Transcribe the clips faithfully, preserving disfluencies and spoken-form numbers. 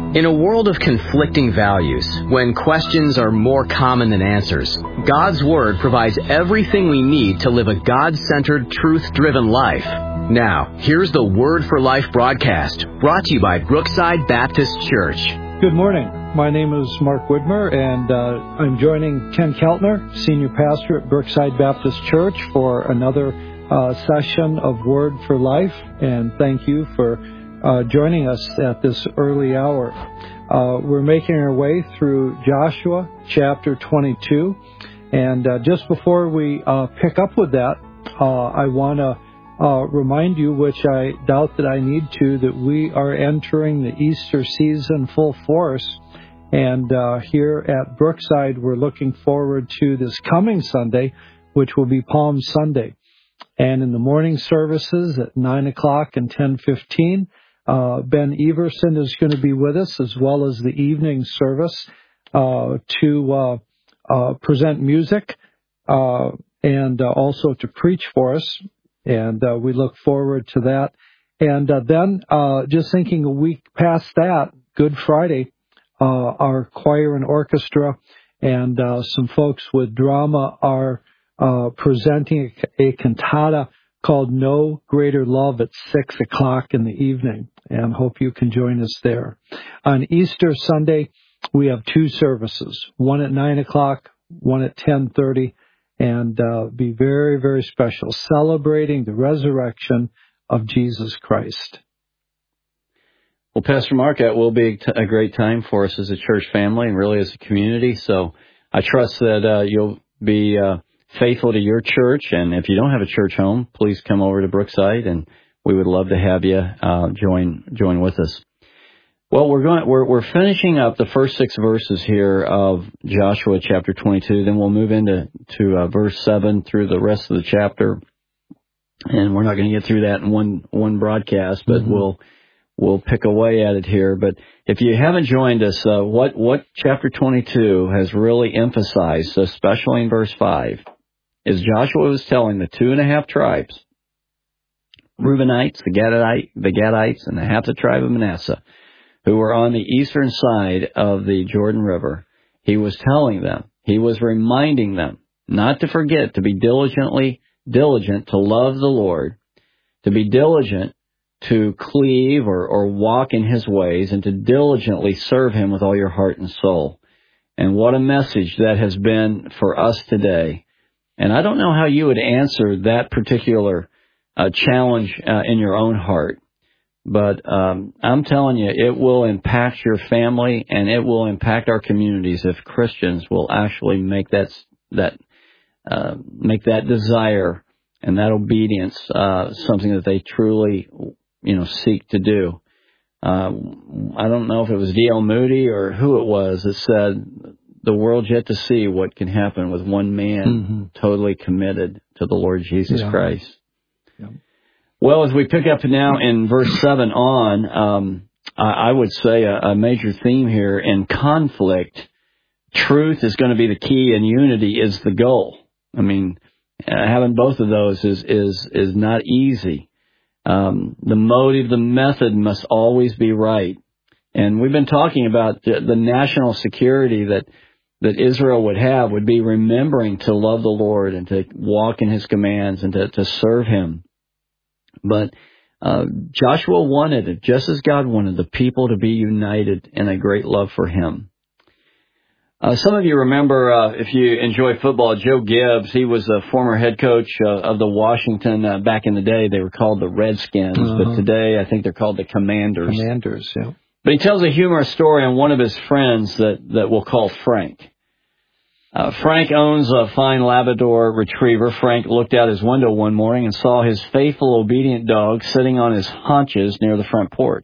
In a world of conflicting values, when questions are more common than answers, God's Word provides everything we need to live a God-centered, truth-driven life. Now, here's the Word for Life broadcast, brought to you by Brookside Baptist Church. Good morning. My name is Mark Widmer, and uh, I'm joining Ken Keltner, Senior Pastor at Brookside Baptist Church, for another uh, session of Word for Life. And thank you for Uh, joining us at this early hour. Uh, we're making our way through Joshua chapter twenty-two, and uh, just before we uh, pick up with that, uh, I want to uh, remind you, which I doubt that I need to, that we are entering the Easter season full force, and uh, here at Brookside we're looking forward to this coming Sunday, which will be Palm Sunday. And in the morning services at nine o'clock and ten fifteen, Uh, Ben Everson is going to be with us, as well as the evening service uh, to uh, uh, present music uh, and uh, also to preach for us. And uh, we look forward to that. And uh, then, uh, just thinking a week past that, Good Friday, uh, our choir and orchestra and uh, some folks with drama are uh, presenting a, a cantata called No Greater Love at six o'clock in the evening, and hope you can join us there. On Easter Sunday, we have two services, one at nine o'clock, one at ten thirty, and uh, be very, very special, celebrating the resurrection of Jesus Christ. Well, Pastor Mark, that will be a great time for us as a church family and really as a community, so I trust that uh, you'll be Uh, faithful to your church, and if you don't have a church home, please come over to Brookside, and we would love to have you uh, join join with us. Well, we're going we're we're finishing up the first six verses here of Joshua chapter twenty-two. Then we'll move into to uh, verse seven through the rest of the chapter, and we're not going to get through that in one one broadcast, but mm-hmm. we'll we'll pick away at it here. But if you haven't joined us, uh, what what chapter twenty-two has really emphasized, especially in verse five, is Joshua was telling the two and a half tribes, Reubenites, the Gadite, the Gadites, and the half the tribe of Manasseh, who were on the eastern side of the Jordan River. He was telling them, he was reminding them not to forget to be diligently diligent to love the Lord, to be diligent to cleave or, or walk in his ways, and to diligently serve him with all your heart and soul. And what a message that has been for us today. And I don't know how you would answer that particular uh, challenge uh, in your own heart, but um, I'm telling you, it will impact your family and it will impact our communities if Christians will actually make that that uh, make that desire and that obedience uh, something that they truly, you know, seek to do. Uh, I don't know if it was D L Moody or who it was that said, the world's yet to see what can happen with one man mm-hmm. totally committed to the Lord Jesus yeah. Christ. Yeah. Well, as we pick up now in verse seven on, um, I, I would say a, a major theme here in conflict, truth is going to be the key and unity is the goal. I mean, uh, having both of those is, is, is not easy. Um, the motive, the method must always be right. And we've been talking about the, the national security that that Israel would have would be remembering to love the Lord and to walk in his commands and to, to serve him. But uh, Joshua wanted it, just as God wanted, the people to be united in a great love for him. Uh, some of you remember, uh, if you enjoy football, Joe Gibbs. He was a former head coach uh, of the Washington. Uh, back in the day, they were called the Redskins, uh-huh. but today I think they're called the Commanders. Commanders, yeah. But he tells a humorous story on one of his friends that, that we'll call Frank. Uh, Frank owns a fine Labrador retriever. Frank looked out his window one morning and saw his faithful, obedient dog sitting on his haunches near the front porch.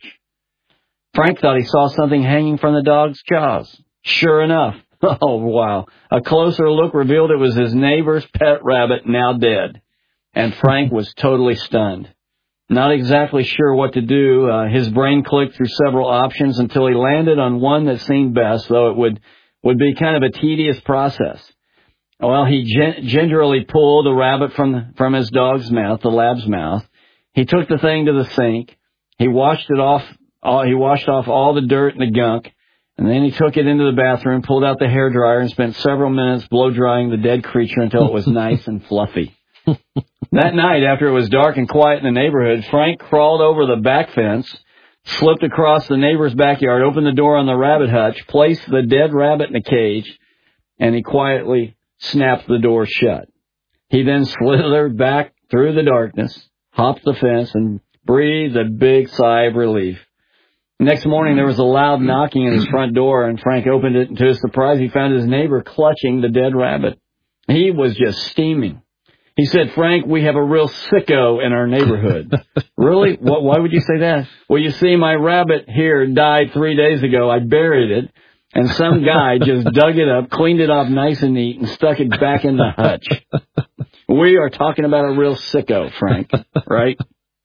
Frank thought he saw something hanging from the dog's jaws. Sure enough, oh, wow, a closer look revealed it was his neighbor's pet rabbit, now dead. And Frank was totally stunned. Not exactly sure what to do, uh, his brain clicked through several options until he landed on one that seemed best, though it would would be kind of a tedious process. Well, he gen- gingerly pulled the rabbit from the, from his dog's mouth, the lab's mouth. He took the thing to the sink. He washed it off all, he washed off all the dirt and the gunk, and then he took it into the bathroom, pulled out the hairdryer, and spent several minutes blow-drying the dead creature until it was nice and fluffy. That night, after it was dark and quiet in the neighborhood, Frank crawled over the back fence, slipped across the neighbor's backyard, opened the door on the rabbit hutch, placed the dead rabbit in a cage, and he quietly snapped the door shut. He then slithered back through the darkness, hopped the fence, and breathed a big sigh of relief. Next morning, there was a loud knocking at his front door, and Frank opened it, and to his surprise, he found his neighbor clutching the dead rabbit. He was just steaming. He said, "Frank, we have a real sicko in our neighborhood." "Really? What, why would you say that?" "Well, you see, my rabbit here died three days ago. I buried it, and some guy just dug it up, cleaned it off nice and neat, and stuck it back in the hutch." We are talking about a real sicko, Frank, right?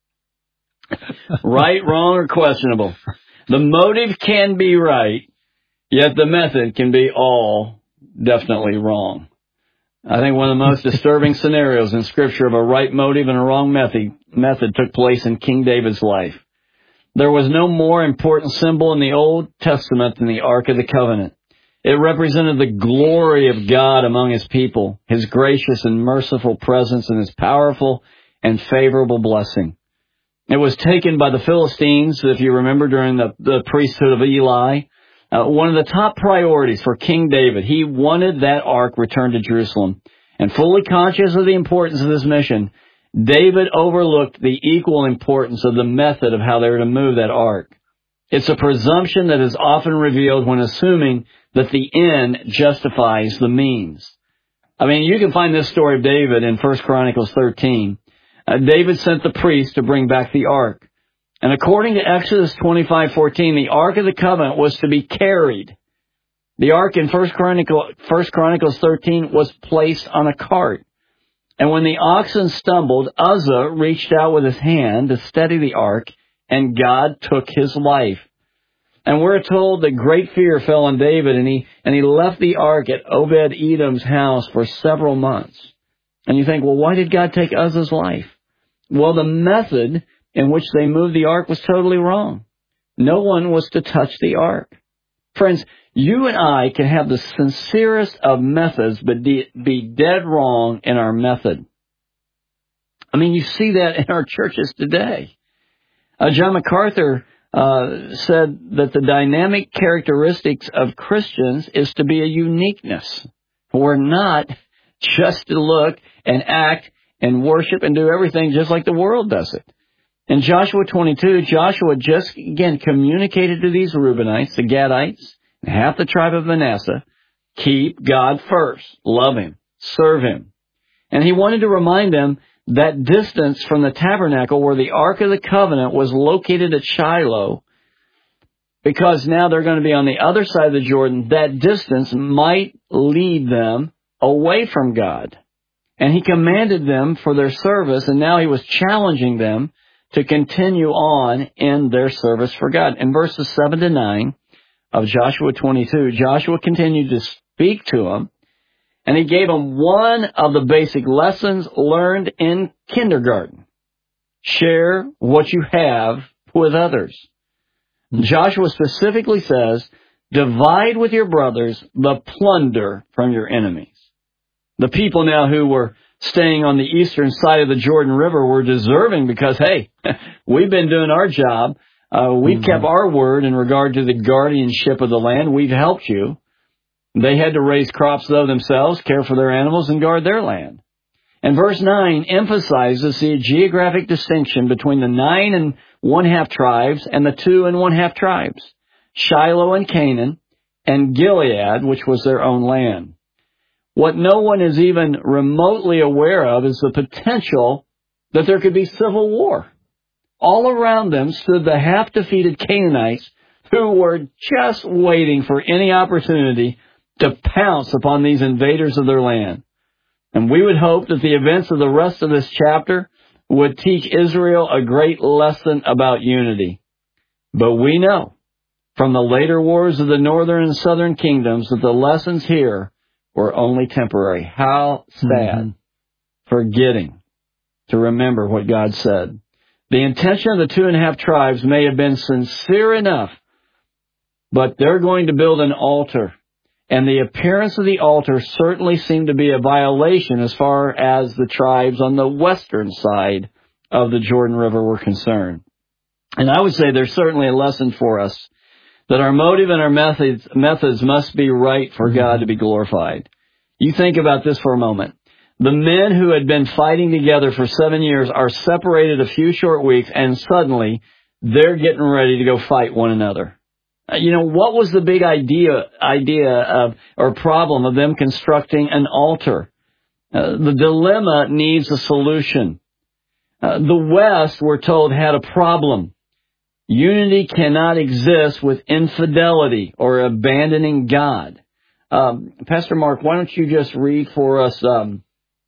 Right, wrong, or questionable. The motive can be right, yet the method can be all definitely wrong. I think one of the most disturbing scenarios in Scripture of a right motive and a wrong method, method took place in King David's life. There was no more important symbol in the Old Testament than the Ark of the Covenant. It represented the glory of God among His people, His gracious and merciful presence, and His powerful and favorable blessing. It was taken by the Philistines, if you remember, during the, the priesthood of Eli. Uh, one of the top priorities for King David, he wanted that ark returned to Jerusalem. And fully conscious of the importance of this mission, David overlooked the equal importance of the method of how they were to move that ark. It's a presumption that is often revealed when assuming that the end justifies the means. I mean, you can find this story of David in First Chronicles thirteen. Uh, David sent the priest to bring back the ark. And according to Exodus twenty-five fourteen, the Ark of the Covenant was to be carried. The ark in First Chronicles, First Chronicles thirteen was placed on a cart. And when the oxen stumbled, Uzzah reached out with his hand to steady the ark, and God took his life. And we're told that great fear fell on David, and he, and he left the ark at Obed-Edom's house for several months. And you think, well, why did God take Uzzah's life? Well, the method in which they moved the ark was totally wrong. No one was to touch the ark. Friends, you and I can have the sincerest of methods, but de- be dead wrong in our method. I mean, you see that in our churches today. Uh, John MacArthur uh, said that the dynamic characteristics of Christians is to be a uniqueness. We're not just to look and act and worship and do everything just like the world does it. In Joshua twenty-two, Joshua just, again, communicated to these Reubenites, the Gadites, and half the tribe of Manasseh, keep God first, love Him, serve Him. And he wanted to remind them that distance from the tabernacle where the Ark of the Covenant was located at Shiloh, because now they're going to be on the other side of the Jordan, that distance might lead them away from God. And he commanded them for their service, and now he was challenging them to continue on in their service for God. In verses seven to nine of Joshua twenty-two, Joshua continued to speak to them, and he gave them one of the basic lessons learned in kindergarten. Share what you have with others. Joshua specifically says, divide with your brothers the plunder from your enemies. The people now who were staying on the eastern side of the Jordan River were deserving because, hey, we've been doing our job. Uh, we've mm-hmm. kept our word in regard to the guardianship of the land. We've helped you. They had to raise crops, though, themselves, care for their animals, and guard their land. And verse nine emphasizes the geographic distinction between the nine and one-half tribes and the two and one-half tribes, Shiloh and Canaan, and Gilead, which was their own land. What no one is even remotely aware of is the potential that there could be civil war. All around them stood the half-defeated Canaanites who were just waiting for any opportunity to pounce upon these invaders of their land. And we would hope that the events of the rest of this chapter would teach Israel a great lesson about unity. But we know from the later wars of the northern and southern kingdoms that the lessons here were only temporary. How sad. Mm-hmm. Forgetting to remember what God said. The intention of the two and a half tribes may have been sincere enough, but they're going to build an altar. And the appearance of the altar certainly seemed to be a violation as far as the tribes on the western side of the Jordan River were concerned. And I would say there's certainly a lesson for us that our motive and our methods, methods must be right for God to be glorified. You think about this for a moment. The men who had been fighting together for seven years are separated a few short weeks, and suddenly they're getting ready to go fight one another. You know, what was the big idea, idea of, or problem of them constructing an altar? Uh, the dilemma needs a solution. Uh, the West, we're told, had a problem. Unity cannot exist with infidelity or abandoning God. Um, Pastor Mark, why don't you just read for us, um,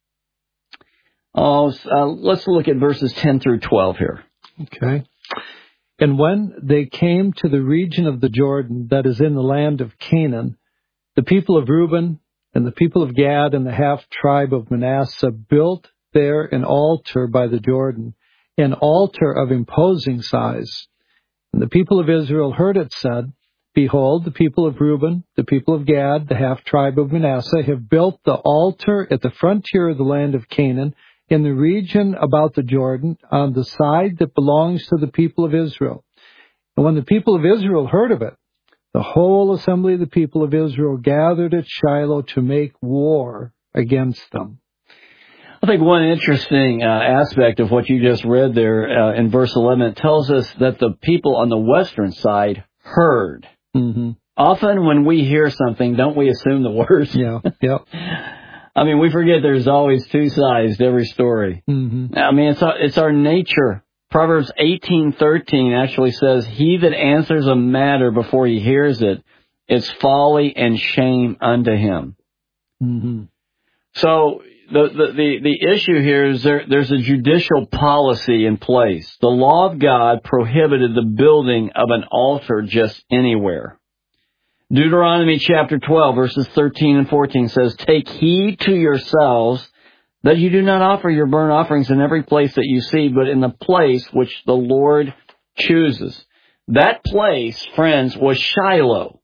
oh, uh, let's look at verses ten through twelve here. Okay. And when they came to the region of the Jordan that is in the land of Canaan, the people of Reuben and the people of Gad and the half-tribe of Manasseh built there an altar by the Jordan, an altar of imposing size. And the people of Israel heard it said, Behold, the people of Reuben, the people of Gad, the half-tribe of Manasseh, have built the altar at the frontier of the land of Canaan, in the region about the Jordan, on the side that belongs to the people of Israel. And when the people of Israel heard of it, the whole assembly of the people of Israel gathered at Shiloh to make war against them. I think one interesting uh, aspect of what you just read there uh, in verse eleven tells us that the people on the western side heard. Mm-hmm. Often when we hear something, don't we assume the worst? Yeah, yeah. I mean, we forget there's always two sides to every story. Mm-hmm. I mean, it's our, it's our nature. Proverbs eighteen thirteen actually says, He that answers a matter before he hears it, is folly and shame unto him. Mm-hmm. So the, the, the, the issue here is there, there's a judicial policy in place. The law of God prohibited the building of an altar just anywhere. Deuteronomy chapter twelve, verses thirteen and fourteen says, Take heed to yourselves that you do not offer your burnt offerings in every place that you see, but in the place which the Lord chooses. That place, friends, was Shiloh.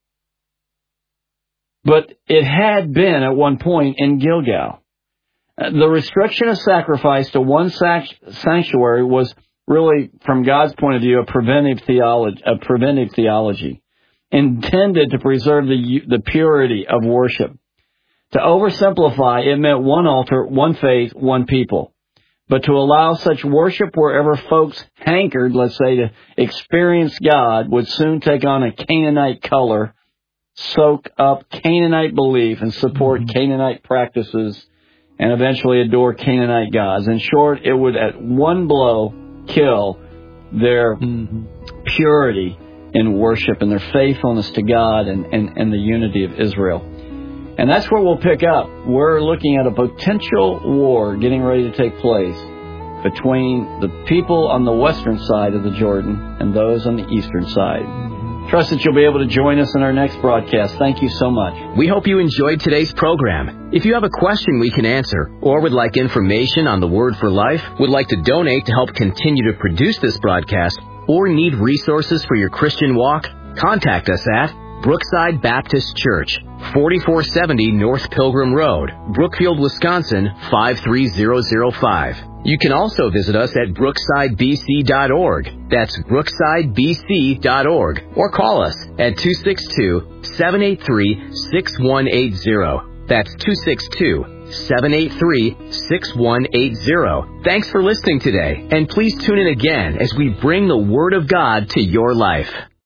But it had been at one point in Gilgal. The restriction of sacrifice to one sanctuary was really, from God's point of view, a preventive theology, a preventive theology. Intended to preserve the the purity of worship. To oversimplify, it meant one altar, one faith, one people. But to allow such worship wherever folks hankered, let's say, to experience God, would soon take on a Canaanite color, soak up Canaanite belief, and support mm-hmm. Canaanite practices, and eventually adore Canaanite gods. In short, it would at one blow kill their mm-hmm. purity in worship and their faithfulness to God and, and, and the unity of Israel. And that's where we'll pick up. We're looking at a potential war getting ready to take place between the people on the western side of the Jordan and those on the eastern side. Trust that you'll be able to join us in our next broadcast. Thank you so much. We hope you enjoyed today's program. If you have a question we can answer, or would like information on the Word for Life, would like to donate to help continue to produce this broadcast, or need resources for your Christian walk, contact us at Brookside Baptist Church, forty-four seventy North Pilgrim Road, Brookfield, Wisconsin, five three zero zero five. You can also visit us at brookside b c dot org. That's brookside b c dot org. Or call us at two six two, seven eight three, six one eight zero. That's two six two, seven eight three, six one eight zero. Thanks for listening today, and please tune in again as we bring the Word of God to your life.